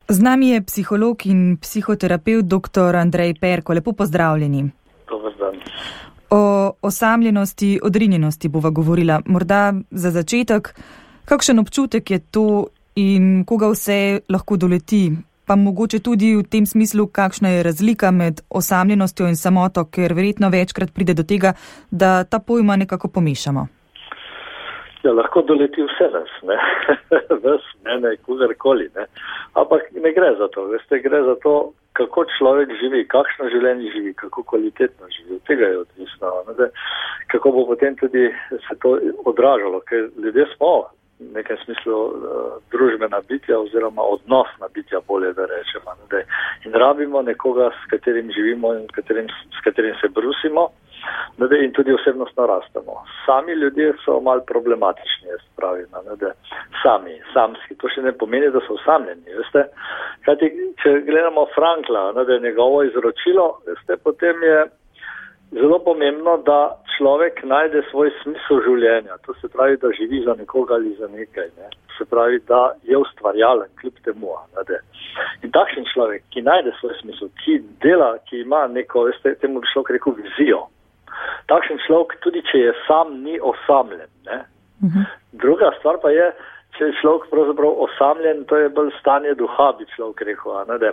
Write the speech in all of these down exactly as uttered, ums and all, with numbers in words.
Z nami je psiholog in psihoterapevt dr. Andrej Perko. Lepo pozdravljeni. Dobar dan. O osamljenosti, odrinjenosti bova govorila. Morda za začetek, kakšen občutek je to in koga vse lahko doleti? Pa mogoče tudi v tem smislu, kakšna je razlika med osamljenostjo in samoto, ker verjetno večkrat pride do tega, da ta pojma nekako pomešamo. Ja, lahko doleti vse nas, ne, ves, mene, kogarkoli, ne, ampak ne gre za to, veste, gre za to, kako človek živi, kakšno življenje živi, kako kvalitetno živi, od tega je odvisno, ne, kako bo potem tudi se to odražalo, ker ljudje smo v nekem smislu uh, družbena bitja oziroma odnosna bitja, bolje da rečemo, ne, in rabimo nekoga, s katerim živimo in katerim, s katerim se brusimo, in tudi osebnostno rastemo. Sami ljudje so malo problematični, jaz pravim, ne, sami, samski. To še ne pomeni, da so osamljeni, veste. Kajti, če gledamo Frankla, ne, njegovo izročilo, veste, potem je zelo pomembno, da človek najde svoj smisel življenja. To se pravi, da živi za nekoga ali za nekaj. Ne. Se pravi, da je ustvarjalen kljub temu. Ne. In takšen človek, ki najde svoj smisel, ki dela, ki ima neko, veste, temu bi človek rekel vizijo. Takšen človek, tudi če je sam, ni osamljen. Ne? Uh-huh. Druga stvar pa je, če je človek pravzaprav osamljen, to je bolj stanje duha, bi človek rekel. Ne?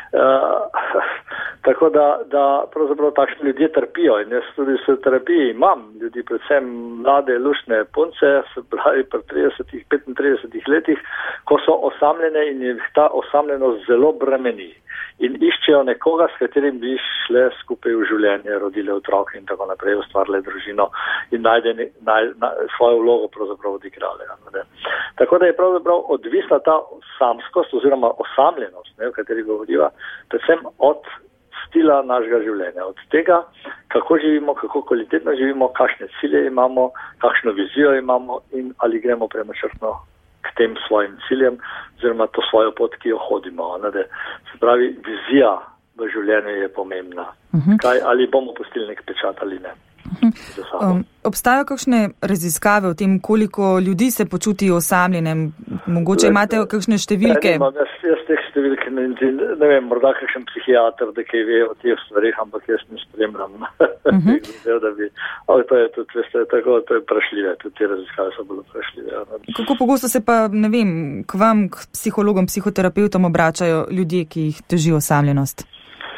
Uh, tako da, da pravzaprav takšni ljudje trpijo. In jaz tudi v terapiji imam ljudi, predvsem mlade, luštne punce, se pravi pri tridesetih, petintridesetih letih, ko so osamljene in jih ta osamljenost zelo bremeni. In iščejo nekoga, s katerim bi šle skupaj v življenje, rodile otroke in tako naprej, ustvarile družino in najde naj, na, svojo vlogo pravzaprav odigrale. Ne? Tako da je pravzaprav odvisna ta samskost oziroma osamljenost, ne, v kateri govoriva, predvsem od stila našega življenja, od tega, kako živimo, kako kvalitetno živimo, kakšne cilje imamo, kakšno vizijo imamo in ali gremo premočrtno k tem svojim ciljem, oziroma to svojo pot, ki jo hodimo. Ne? Se pravi, vizija v življenju je pomembna. Uh-huh. Kaj, ali bomo pustili nek pečat ali ne. Uh-huh. Um, obstajajo kakšne raziskave o tem, koliko ljudi se počuti osamljenem? Mogoče imate kakšne številke? Ne, jaz, jaz teh številk ne, ne vem, morda kakšen psihiater, da kaj ve o teh stvarih, ampak jaz ne spremljam. Uh-huh. da bi, ali to je tudi, veste, tako, to je prašljive, tudi te raziskave so bilo prašljive. Kako pogosto se pa, ne vem, k vam, k psihologom, psihoterapeutom obračajo ljudje, ki jih teži osamljenost?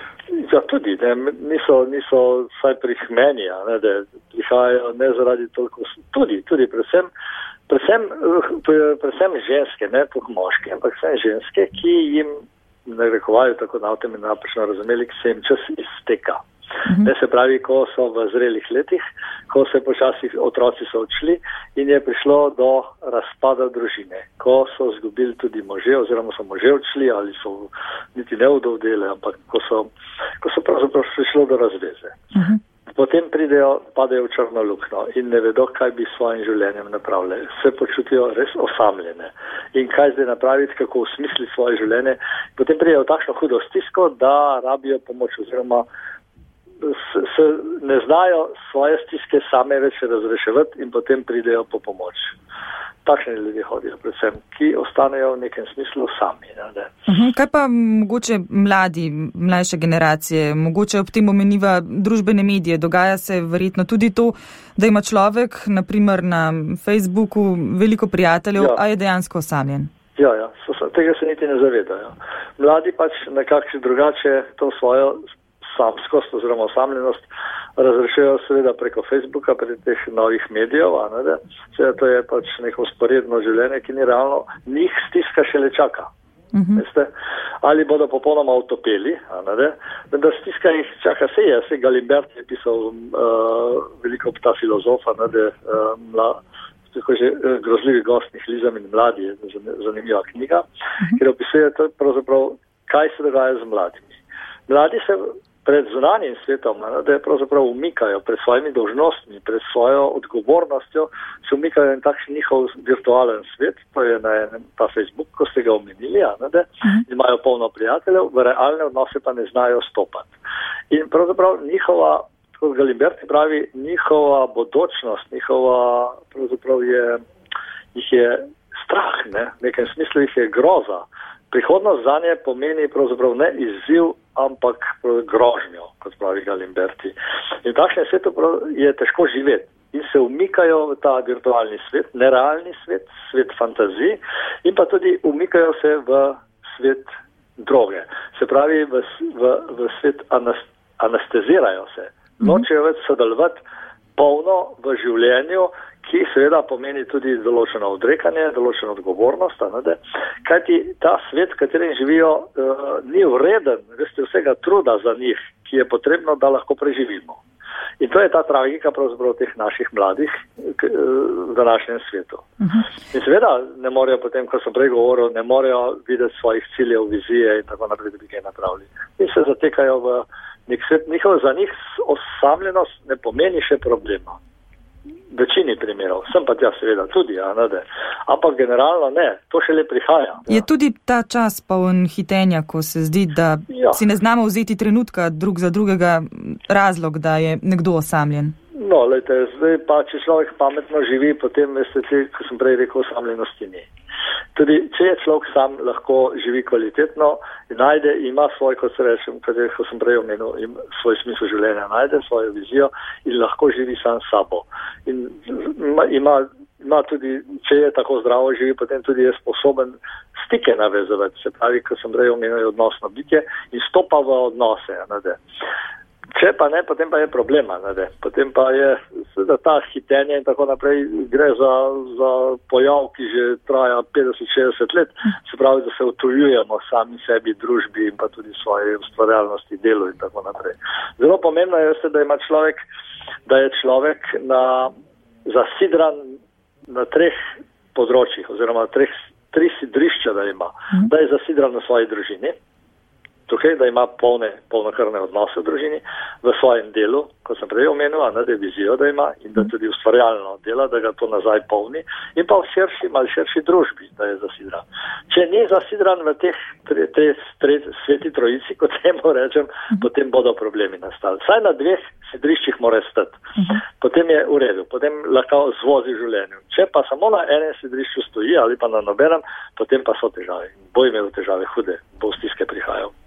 Ja, tudi, ne, niso, niso vsaj pri meni, ne, da prihajajo ne zaradi toliko, tudi, tudi, predvsem, predvsem, predvsem ženske, ne toliko moške, ampak vsem ženske, ki jim narekovajo, tako na tem in napačno razumeli, ki se jim čas izteka. Uh-huh. Ne, se pravi, ko so v zrelih letih, ko se počasi otroci so odšli in je prišlo do razpada družine, ko so zgubili tudi može oziroma so može odšli ali so niti ne udovdele, ampak ko so, ko so pravzaprav prišlo do razveze. Uh-huh. Potem pridejo, padejo v črno luknjo in ne vedo, kaj bi s svojim življenjem napravili. Se počutijo res osamljene. In kaj zdaj napraviti, kako usmisliti svoje življenje. Potem pridejo v takšno hudo stisko, da rabijo pomoč oziroma se ne znajo svoje stiske same več razreševati in potem pridejo po pomoč. Takšni ljudje hodijo predvsem, ki ostanejo v nekem smislu sami. Ne? Uh-huh. Kaj pa mogoče mladi, mlajše generacije, mogoče ob tem omeniva družbene medije, dogaja se verjetno tudi to, da ima človek, naprimer na Facebooku, veliko prijateljev, ja. A je dejansko osamljen? Ja, ja, so, tega se niti ne zavedajo. Mladi pač nekako drugače to svojo samskost oziroma osamljenost razrešujejo seveda preko Facebooka, preko teh novih medijev, ne, seveda to je pač neko sporedno življenje, ki ni realno, njih stiska šele čaka. Uh-huh. Veste? Ali bodo popolnoma utopeli, vendar stiska jih čaka, se je, se Galibert je pisal uh, veliko ta filozofa, ne, da uh, mla, tako že grozljivi gostnih Lizam in mladi, je zanimiva knjiga, uh-huh. Ker opisuje to pravzaprav, kaj se dogaja z mladimi. Mladi se pred zunanjim svetom, da je pravzaprav umikajo pred svojimi dolžnostmi, pred svojo odgovornostjo, se umikajo in takšen njihov virtualen svet, to je na enem, ta Facebook, ko ste ga omenili, da imajo polno prijateljev, v realne odnose pa ne znajo stopati. In pravzaprav njihova, kot Galibert pravi, njihova bodočnost, njihova pravzaprav je, jih je strah, ne? V nekem smislu jih je groza, prihodnost zanje pomeni pravzaprav ne izziv, ampak grožnjo, kot pravi Galimberti. In v takšnem svetu je težko živeti in se umikajo v ta virtualni svet, nerealni svet, svet fantazij in pa tudi umikajo se v svet droge. Se pravi, v, v, v svet anestezirajo se. Nočejo več sodelovati polno v življenju, ki seveda pomeni tudi določeno odrekanje, določeno odgovornost, ne, kajti ta svet, v katerem živijo, uh, ni vreden, veste, vsega truda za njih, ki je potrebno, da lahko preživimo. In to je ta tragika pravzaprav teh naših mladih k, v današnjem svetu. Uh-huh. In seveda ne morejo potem, kot sem prej govoril, ne morejo videti svojih ciljev, vizije in tako naprej, da bi kaj napravili. In se zatekajo v nek svet. Njihov za njih osamljenost ne pomeni še problema. V večini primerov, sem pa tja seveda tudi, ja, ne, ampak generalno ne, to šele prihaja. Ja. Je tudi ta čas poln hitenja, ko se zdi, da ja. si ne znamo vzeti trenutka drug za drugega razlog, da je nekdo osamljen. No, lejte, zdaj pa, če človek pametno živi, potem, veste, ko sem prej rekel, osamljenosti ni. Tudi, če je človek sam, lahko živi kvalitetno in najde, ima svoj, kot se rečem, kot sem prej omenil, svoj smisel življenja, najde svojo vizijo in lahko živi sam s sabo. In ima, ima, ima tudi, če je tako zdravo živi, potem tudi je sposoben stike navezovati, se pravi, kot sem prej omenil, odnosno bitje in stopa v odnose, ne. Če pa ne, potem pa je problema, ne, potem pa je seveda ta hitenje in tako naprej, gre za, za pojav, ki že traja petdeset šestdeset let, se pravi, da se utujujemo sami sebi, družbi in pa tudi svoje ustvarjalnosti, delu in tako naprej. Zelo pomembno je, da ima človek, da je človek na, zasidran na treh področjih oziroma treh, tri sidrišča, da ima, da je zasidran na svoji družini, tukaj, da ima polne, polnokrvne odnose v družini, v svojem delu, kot sem prej omenil, da je vizijo, da ima in da tudi ustvarjalno dela, da ga to nazaj polni in pa v širši, malo širši družbi, da je zasidran. Če ni zasidran v teh tre, tre, tre, sveti trojici, kot temu rečem, potem bodo problemi nastali. Saj na dveh sidriščih mora stati. Potem je v redu, potem lahko zvozi v življenju. Če pa samo na enem sidrišču stoji ali pa na nobenem, potem pa so težave. Bo imel težave hude, bo v stiske prihajal.